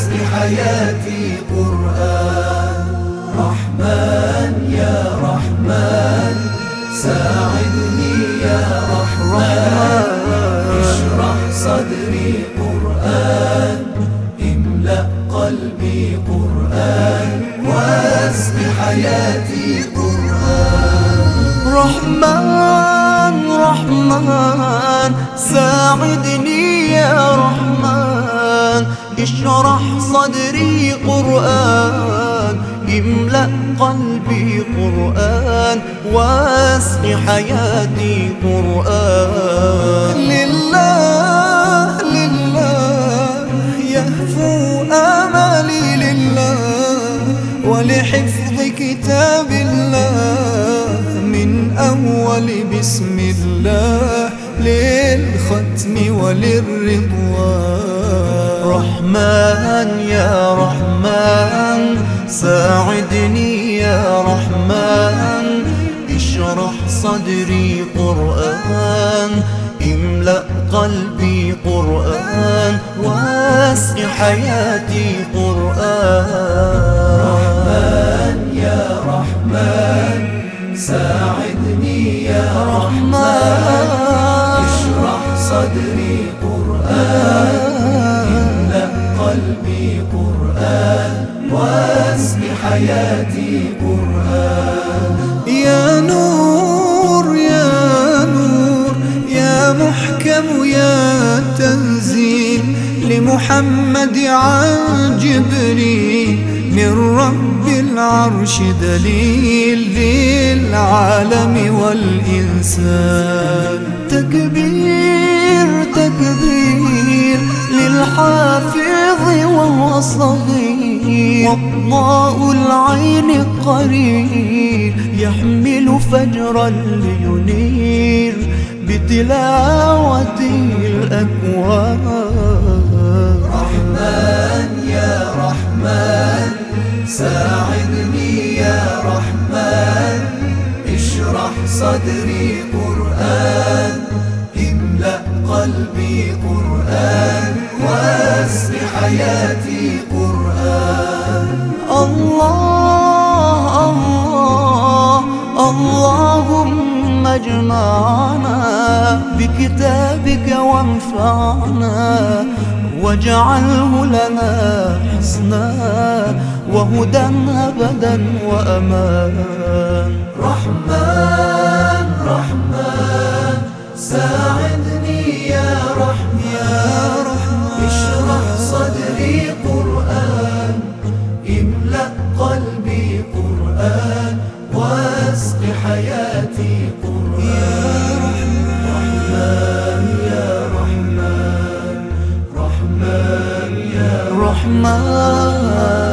واسق حياتي قرآن. رحمن يا رحمن ساعدني يا رحمن، اشرح صدري قرآن، املأ قلبي قرآن، واسق حياتي قرآن. رحمن رحمن ساعدني يا رحمن، اشرح صدري قرآن، املأ قلبي قرآن، واسق حياتي قرآن. لله لله يهفو آمالي لله، ولحفظ كتاب الله من أول بسم الله للختم وللرضوان. رحمن يا رحمن ساعدني يا رحمن، اشرح صدري قرآن، املأ قلبي قرآن، واسق حياتي قرآن. رحمن يا رحمن ساعدني يا رحمن، اشرح صدري قرآن، املأ قلبي قرآن، واسق حياتي قرآن. يا نور يا نور يا محكم يا تنزيل لمحمد عن جبريل، من رب العرش دليل للعالم والإنسان. تكبير تكبير للحافظ وهو صغير، وضاء العين قرير يحمل فجرا لينير بتلاوته الأكوان. رحمن يا رحمن ساعدني يا رحمن، اشرح صدري قرآن، املأ قلبي قرآن، واسق حياتي قرآن. الله الله اللهم اجمعنا بكتابك وانفعنا، واجعله لنا حسنا وهدى أبدا وأمان. رحمن رحمن ساعدني يا رحمن، اشرح صدري قرآن، املأ قلبي قرآن، واسق حياتي قرآن. رحمن يا رحمن رحمن يا رحمن